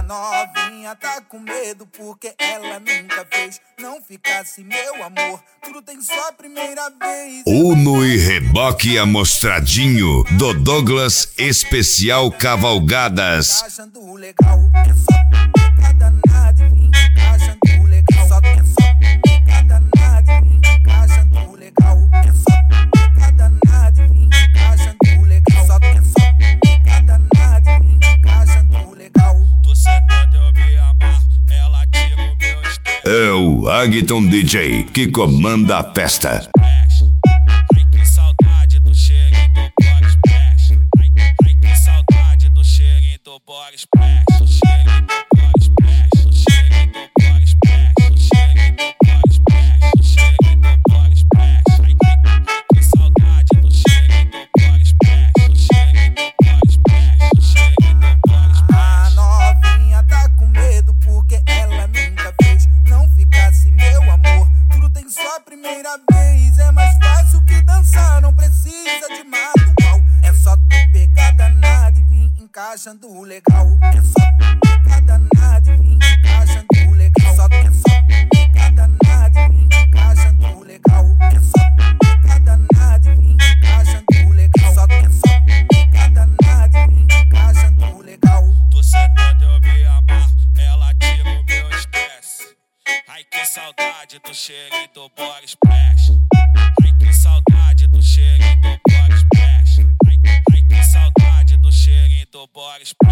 novinha tá com medo porque ela nunca fez. Não ficasse meu amor, tudo tem só a primeira vez. Uno e reboque amostradinho do Douglas Especial Cavalgadas. Tá achando legal, é só picada nada e vim. Tá achando legal, só que é só picada nada e vim. Tá achando legal, é só picada nada e vim. Tá achando legal, só que é só picada nada e vim. Tá achando legal. Tô sentado, eu me amarro, ela tira o meu estresse. É o Agton DJ que comanda a festa. Ai que saudade do cheirinho do Boris Splash. Ai que saudade do cheirinho do Boris Splash. O cheirinho do Boris Splash. O cheirinho do Boris Splash. O cheirinho do Boris Splash. O cheirinho do Boris Splash. Ai que saudade do cheirinho do Boris Splash. O cheirinho do Boris Splash. O cheirinho do Boris Splash. A novinha tá com medo porque ela nunca fez. Não ficasse meu amor, tudo tem só a primeira vez. É mais fácil que dançar, não precisa de manual. É só tu pegar danado e vir encaixando legal. É só pegar danado e vir encaixando legal. Só que é só pegar danado e vir encaixando legal. É só pegar danado e vir encaixando legal. Só que é só pegar danado e vir encaixando legal. Tô sentado, eu me amarro, ela tira o meu estresse. Ai que saudade do cheirinho do Boris Splash. Ai que saudade do cheirinho do Boris Splash. Ai que saudade do cheirinho do Boris Splash.